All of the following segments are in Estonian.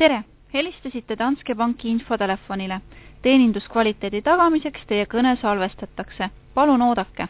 Tere! Helistasite Danske Banki infotelefonile. Teeninduskvaliteedi tagamiseks teie kõne salvestatakse. Palun oodake.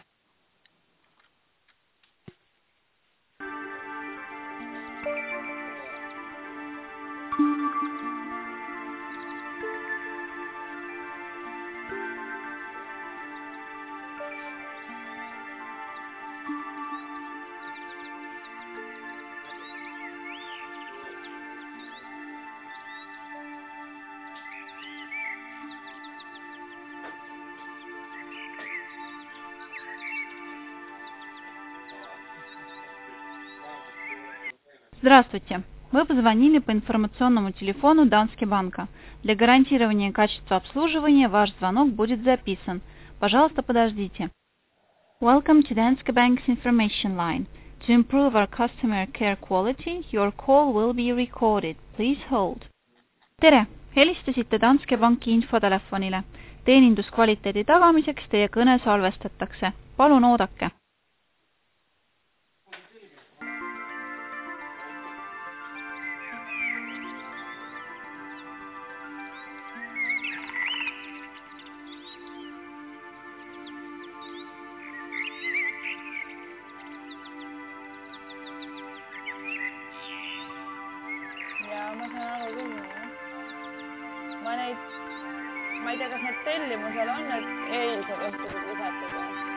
Здравствуйте! Вы позвонили по информационному телефону Данske Банка. Для гарантирования качества обслуживания ваш звонок будет записан. Пожалуйста, подождите. Welcome to Danske Bank's information line. To improve our customer care quality, your call will be recorded. Please hold. Tere! Helistasite Danske Banki infotelefonile. Teeninduskvaliteedi tagamiseks teie kõne salvestatakse. Palun oodake. Ja ma saan aru küll. Ma ei tea, kas need tellimusel on, et eilsed õhtused lisatud.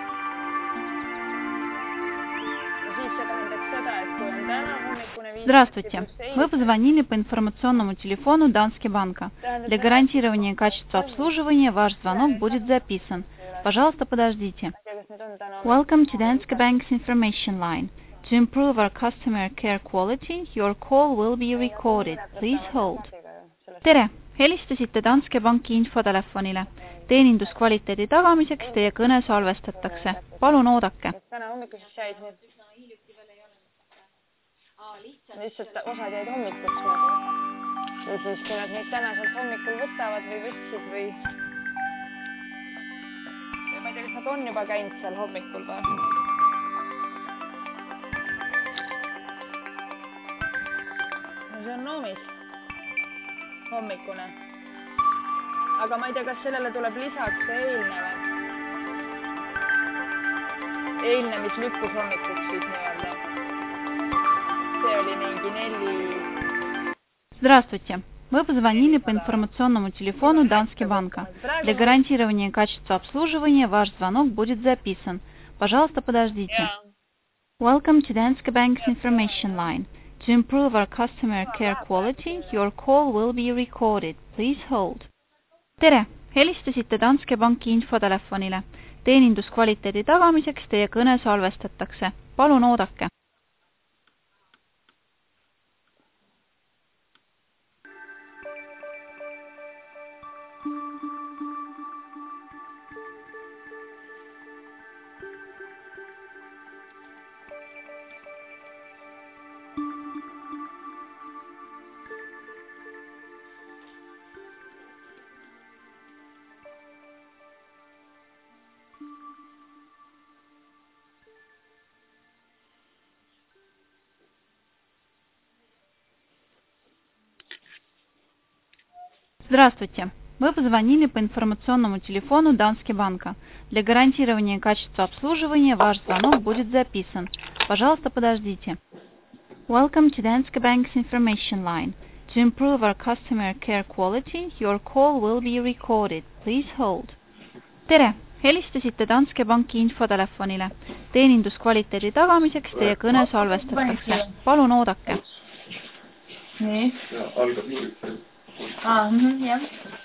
Ja siis see tähendaks seda, et kui on täna hommikune 5... Здравствуйте! Вы позвонили по информационному телефону Данske Банка. Для гарантирования качества обслуживания ваш звонок будет записан. Пожалуйста, подождите. Welcome to Danske Bank's information line. To improve our customer care quality, your call will be recorded. Please hold. Tere! Helistasite Danske Banki infotelefonile. Teeninduskvaliteedi tagamiseks teie kõne salvestatakse. Palun oodake. Täna hommikuses jäid need... Lihtsalt osad jäid hommikuks nagu. Või siis, kui nad neid tänaselt hommikul võtavad või võtsid või... Ma ei tea, kas nad on juba käinud seal hommikul või? See on noomis hommikune. Aga ma ei tea, kas sellele tuleb lisaks eilne või? Eilne, mis lükkus hommikuks siis nii-öelda. See oli mingi 4... Здравствуйте! Вы позвонили по информационному телефону Данske Банка. Для гарантирования качества обслуживания ваш звонок будет записан. Пожалуйста, подождите. Welcome to Danske Bank's information line. To improve our customer care quality, your call will be recorded. Please hold. Tere! Helistasite Danske Banki infotelefonile. Teeninduskvaliteedi tagamiseks teie kõne salvestatakse. Palun oodake. Здравствуйте! Вы позвонили по информационному телефону Данske Банка. Для гарантирования качества обслуживания ваш звонок будет записан. Пожалуйста, подождите. Welcome to Danske Bank's information line. To improve our customer care quality, your call will be recorded. Please hold. Tere! Helistasite Danske Banki infotelefonile. Teeninduskvaliteedi tagamiseks teie kõne salvestatakse. Palun oodake. Nii. Ja, algab nüüd. Jah.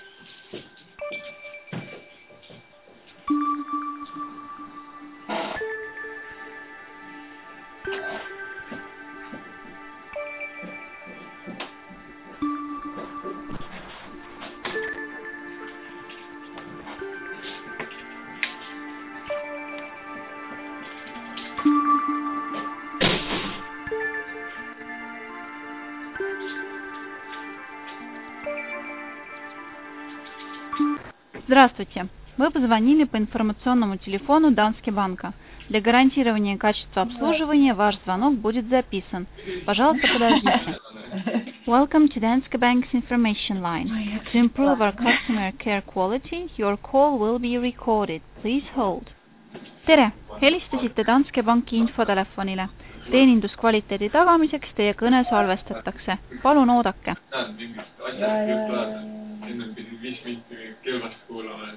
Здравствуйте! Вы позвонили по информационному телефону Данske Банка. Для гарантирования качества обслуживания ваш звонок будет записан. Пожалуйста, подождите. Welcome to Danske Bank's information line. To improve our customer care quality, your call will be recorded. Please hold. Tere! Helistasite Danske Banki infotelefonile. Teeninduskvaliteedi tagamiseks teie kõne salvestatakse. Palun oodake. Näed mingit asjast just rääda. Enne pidi 5 minti kelvast kuulama.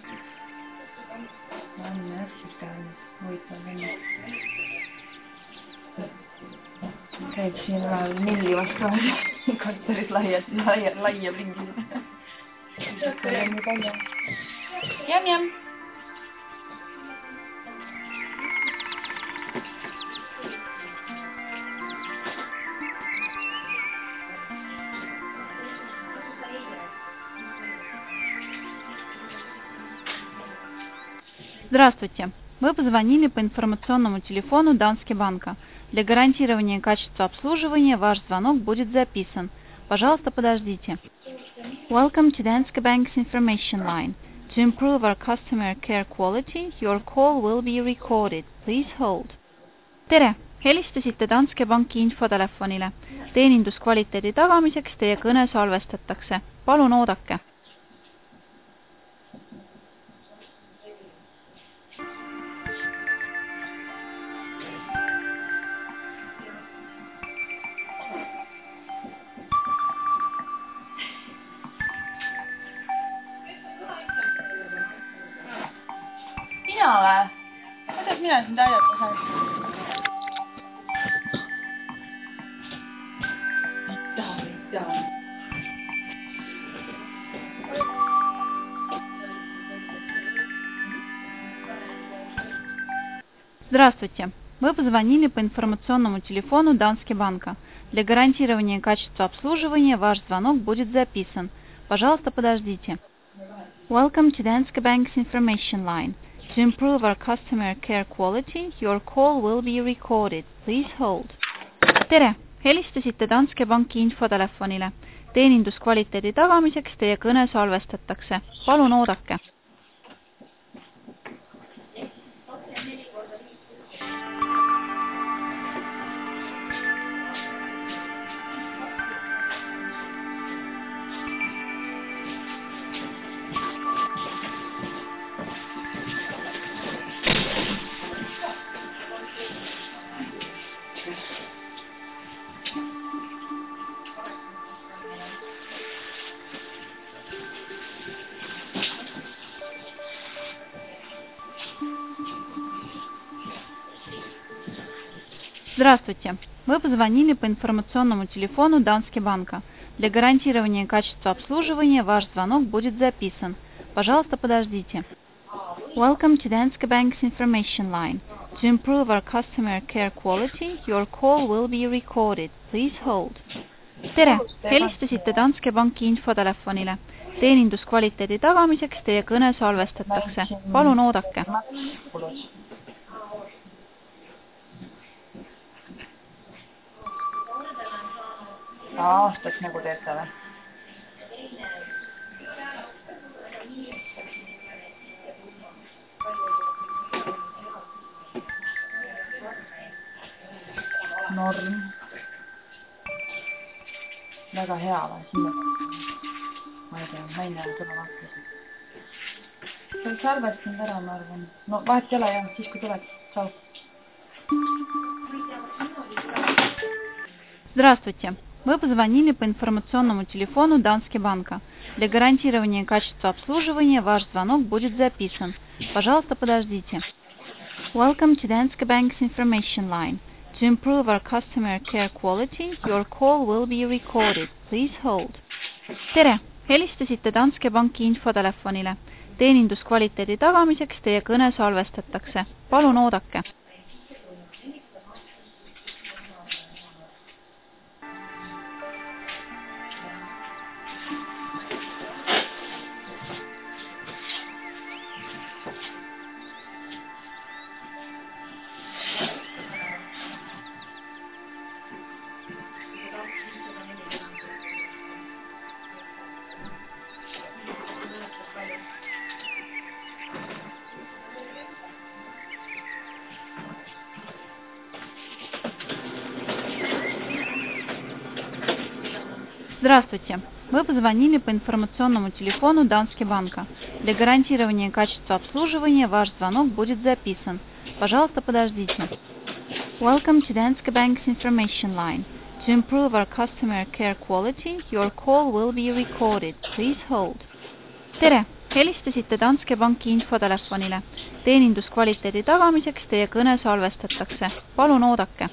On jah, siis käin huvitav minna. Käib siin veel millimas ka kontoris laiem ringi. See on nii palju. Jam. Здравствуйте! Вы позвонили по информационному телефону Данske Банка. Для гарантирования качества обслуживания ваш звонок будет записан. Пожалуйста, подождите. Welcome to Danske Bank's information line. To improve our customer care quality, your call will be recorded. Please hold. Tere! Helistasite Danske Banki infotelefonile. Teeninduskvaliteedi tagamiseks teie kõne salvestatakse. Palun oodake. Mina või? Kuidas mina sind aidata saan? Mida? Здравствуйте! Вы позвонили по информационному телефону Данske Банка. Для гарантирования качества обслуживания ваш звонок будет записан. Пожалуйста, подождите. Welcome to Danske Bank's information line. To improve our customer care quality, your call will be recorded. Please hold. Tere! Helistasite Danske Banki infotelefonile. Teeninduskvaliteedi tagamiseks teie kõne salvestatakse. Palun oodake. Здравствуйте! Вы позвонили по информационному телефону Данske Банка. Для гарантирования качества обслуживания ваш звонок будет записан. Пожалуйста, подождите. Welcome to Danske Bank's information line. To improve our customer care quality, your call will be recorded. Please hold. Tere! Helistasite Danske Banki infotelefonile. Teeninduskvaliteedi tagamiseks teie kõne salvestatakse. Palun oodake. Aastaks nagu teete või? Norm. Väga hea või sinna? Ma ei tea, ma ei näe seda vaatasin. See on salvestanud ära, ma arvan. No vahet ei ole jah, siis kui tuled. Tšau. Здравствуйте! Вы позвонили по информационному телефону Данske Банка. Для гарантирования качества обслуживания ваш звонок будет записан. Пожалуйста, подождите. Welcome to Danske Bank's information line. To improve our customer care quality, your call will be recorded. Please hold. Tere! Helistasite Danske Banki infotelefonile. Teeninduskvaliteedi tagamiseks teie kõne salvestatakse. Palun oodake. Здравствуйте. Вы позвонили по информационному телефону Данske Banka. Для гарантирования качества обслуживания ваш звонок будет записан. Пожалуйста, подождите. Welcome to Danske Bank's information line. To improve our customer care quality, your call will be recorded. Please hold. Tere! Helistasite Danske Banki infotelefonile. Teeninduskvaliteedi tagamiseks teie kõne salvestatakse. Palun oodake.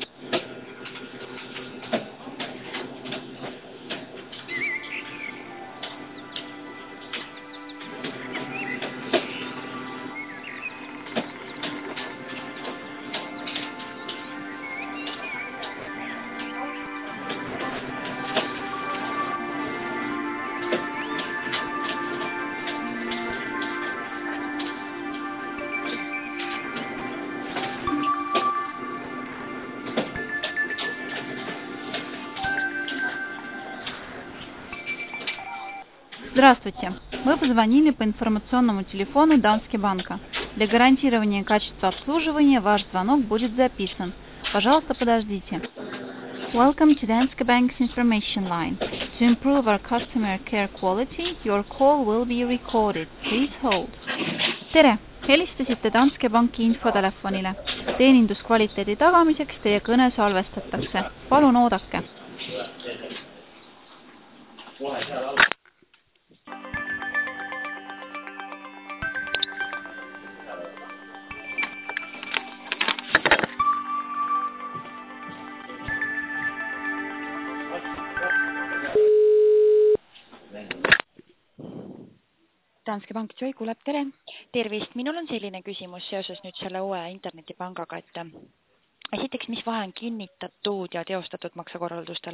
Здравствуйте. Вы позвонили по информационному телефону Данske Banka. Для гарантирования качества обслуживания ваш звонок будет записан. Пожалуйста, подождите. Welcome to Danske Bank's information line. To improve our customer care quality, your call will be recorded. Please hold. Tere! Helistasite Danske Banki infotelefonile. Teeninduskvaliteedi tagamiseks teie kõne salvestatakse. Palun oodake. Danske Bank, Joy kuuleb, tere! Tervist, minul on selline küsimus seoses nüüd selle uue internetipangaga, et esiteks, mis vahe on kinnitatud ja teostatud maksekorraldustel?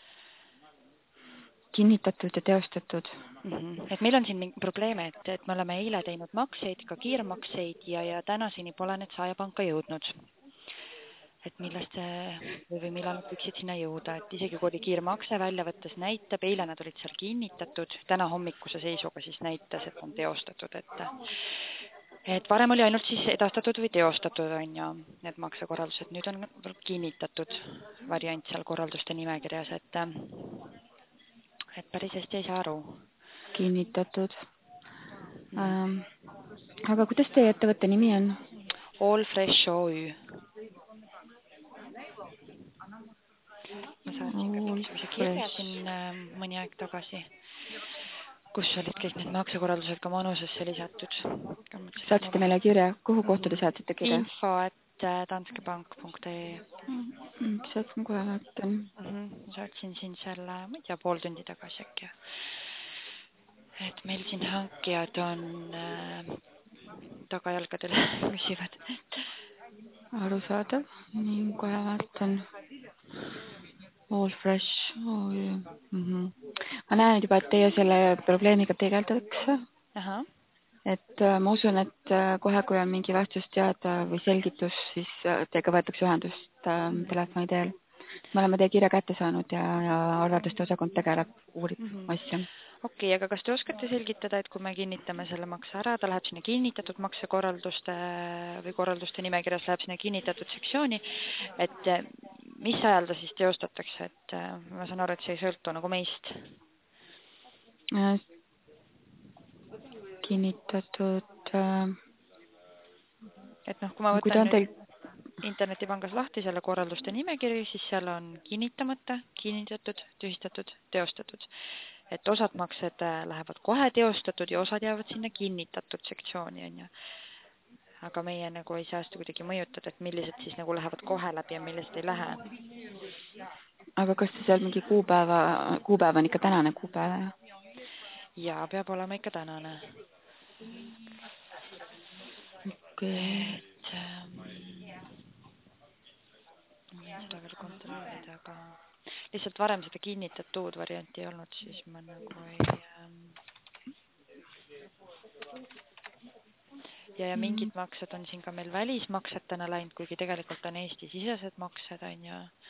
Kinnitatud ja teostatud. Et meil on siin mingi probleeme, et me oleme eile teinud makseid, ka kiirmakseid ja tänaseni pole need saajapanka jõudnud. Et millest või millal nad võiksid sinna jõuda, et isegi kui oli kiirmakse välja võttes näitab, eile nad olid seal kinnitatud, täna hommikuse seisuga siis näitas, et on teostatud, et varem oli ainult siis edastatud või teostatud on ja need maksekorraldused, nüüd on kinnitatud variant seal korralduste nimekirjas, et päris hästi ei saa aru. Kinnitatud. Aga kuidas teie ettevõtte nimi on? All Fresh OÜ. Ma saatsin ka mingisuguse kirja siin mõni aeg tagasi, kus olid kõik need maksekorraldused ka manusesse lisatud. Saatsite meile kirja? Kuhu kohta te saatsite kirja? info@danskebank.ee Saatsin kohe vaatan. Saatsin siin selle, ma ei tea, pool tundi tagasi äkki. Et meil siin hankijad on tagajalgadel küsivad. Arusaadav. Nii, kohe vaatan. All Fresh OÜ. Ma näen juba, et teie selle probleemiga tegeldakse. Et ma usun, et kohe, kui on mingi vastus teada või selgitus, siis teiega võetakse ühendust telefoni teel. Me oleme teie kirja kätte saanud ja arvelduste osakond tegeleb uurib asja. Okei, aga kas te oskate selgitada, et kui me kinnitame selle makse ära, ta läheb sinna kinnitatud maksekorralduste või korralduste nimekirjas läheb sinna kinnitatud sektsiooni, et mis ajal ta siis teostatakse, et ma saan aru, et see ei sõltu nagu meist? Kinnitatud. Et kui ma võtan internetipangas lahti selle korralduste nimekiri, siis seal on kinnitamata, kinnitatud, tühistatud, teostatud. Et osad maksed lähevad kohe teostatud ja osad jäävad sinna kinnitatud sektsiooni. On ja. Aga meie nagu ei saa seda kuidagi mõjutada, et millised siis nagu lähevad kohe läbi ja millised ei lähe. Aga kas see seal mingi kuupäev on ikka tänane kuupäev? Jaa, peab olema ikka tänane. Okei. Seda veel kontrollida, aga lihtsalt varem seda kinnitatud varianti ei olnud, siis ma nagu ei... Ja mingid maksed on siin ka meil välismaksetena läinud, kuigi tegelikult on Eesti-sisesed maksed, on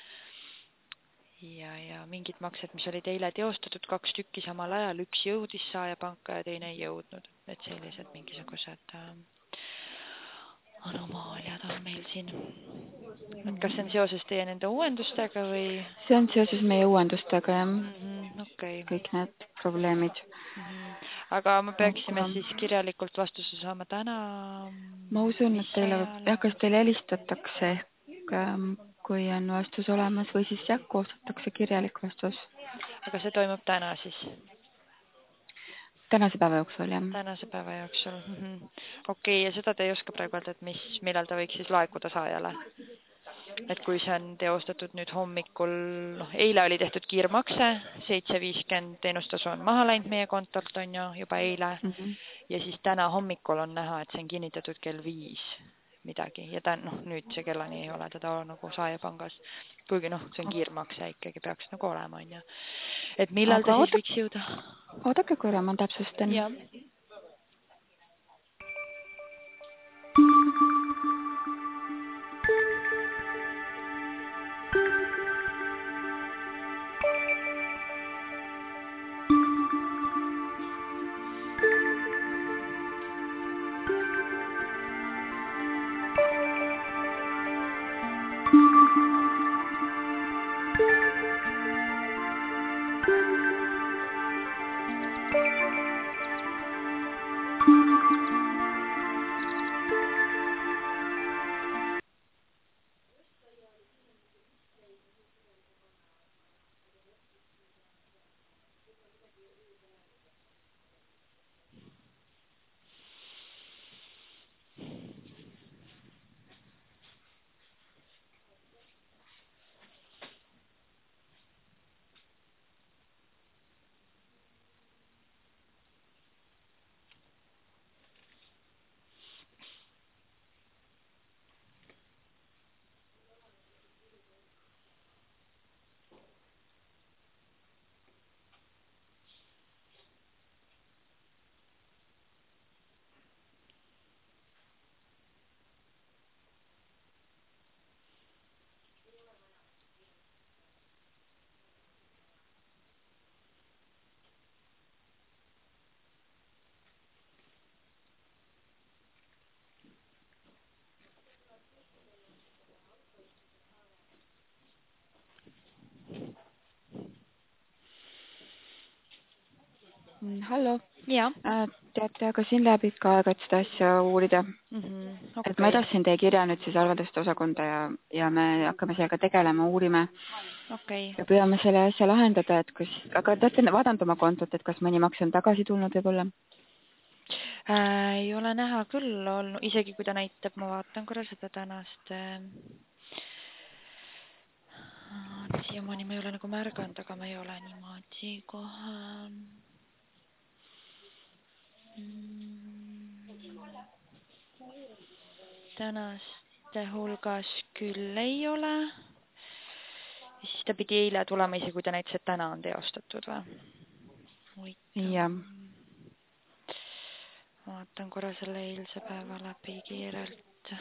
ja mingid maksed, mis olid eile teostatud 2 tükki samal ajal, üks jõudis saajapanka ja teine ei jõudnud, et sellised mingisugused anomaaliad on meil siin. Et kas see on seoses teie nende uuendustega või? See on seoses meie uuendustega, jah. Okay. Kõik need probleemid. Aga me peaksime siis kirjalikult vastuse saama täna. Ma usun, et kas teile helistatakse ehk kui on vastus olemas või siis koostatakse kirjalik vastus. Aga see toimub täna siis? Tänase päeva jooksul, jah. Tänase päeva jooksul. Okei, ja seda te ei oska praegu öelda, et millal ta võiks siis laekuda saajale? Et kui see on teostatud nüüd hommikul, eile oli tehtud kiirmakse, 7.50 teenustasu on maha läinud meie kontolt, on ju, juba eile. Ja siis täna hommikul on näha, et see on kinnitatud kell 5 midagi. Ja nüüd see kellani ei ole teda nagu saajapangas. Kuigi see on kiirmakse ikkagi peaks nagu olema, on ju. Et millal ta siis võiks jõuda? Oodake korra, ma täpsustan. Jah. Hallo. Ja. Teate, aga siin läheb ikka aega, et seda asja uurida. Okay. Et ma edasin teie kirja nüüd siis arvelduste osakonda ja me hakkame sellega tegelema, uurime. Okay. Ja püüame selle asja lahendada, aga teate, vaadanud oma kontot, et kas mõni maks on tagasi tulnud võib-olla? Ei ole näha küll olnud, isegi kui ta näitab, ma vaatan korra seda tänast. Siiamaani ma ei ole nagu märganud, aga ma ei ole niimoodi kohe. Tänaste hulgas küll ei ole. Siis ta pidi eile tulema isegi, kui ta näitas, et täna on teostatud või? Jah. Vaatan korra selle eilse päeva läbi kiirelt.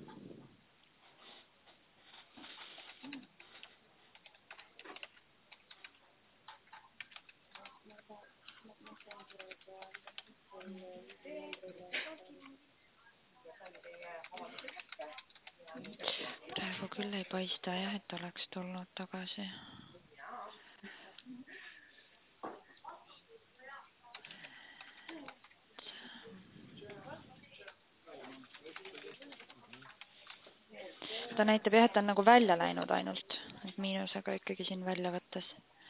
Praegu küll ei paista jah, et oleks tulnud tagasi. Ta näitab jah, et ta on nagu välja läinud ainult, et miinusega ikkagi siin välja võttes.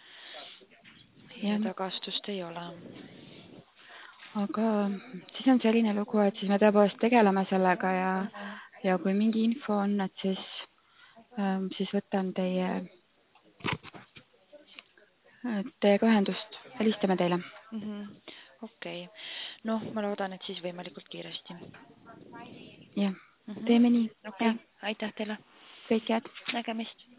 Ja tagastust ei ole. Aga siis on selline lugu, et siis me tõepoolest tegeleme sellega ja kui mingi info on, et siis võtan teiega ühendust, helistame teile. Okei. Ma loodan, et siis võimalikult kiiresti. Jah, teeme nii. Okei, aitäh teile. Kõike head. Nägemist.